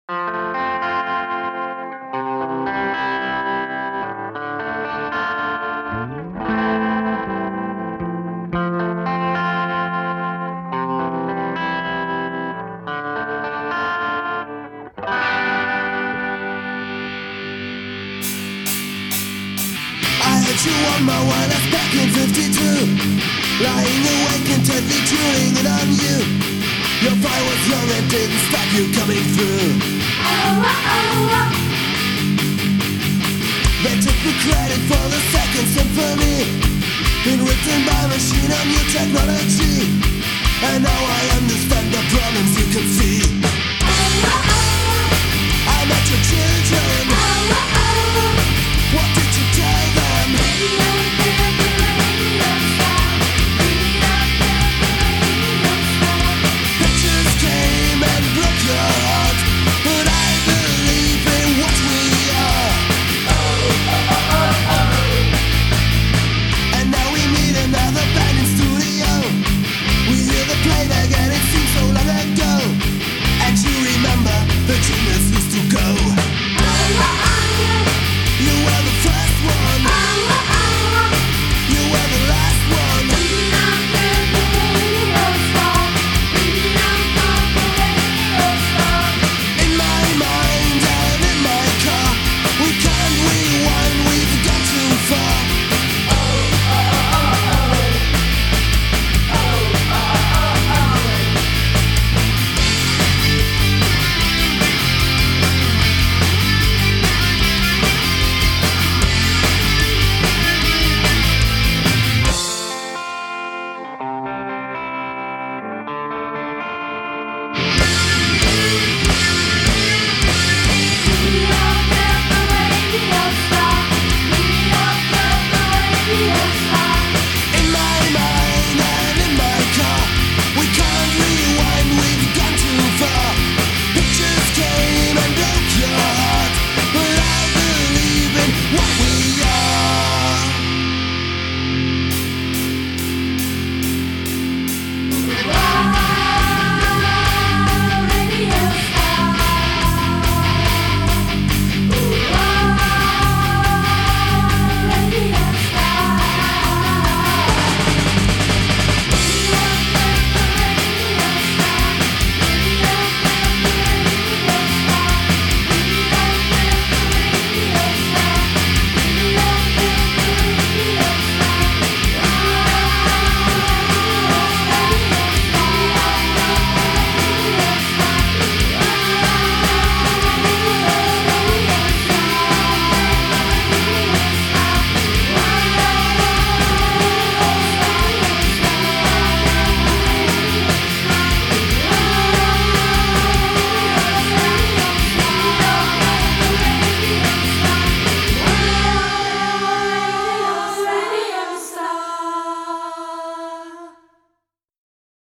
You on my wireless back in 52, lying awake intently tuning in on you. Your fire was young and didn't stop you coming through. They took the credit for the second symphony, been written by machine on new technology. And now I understand the problems you can see.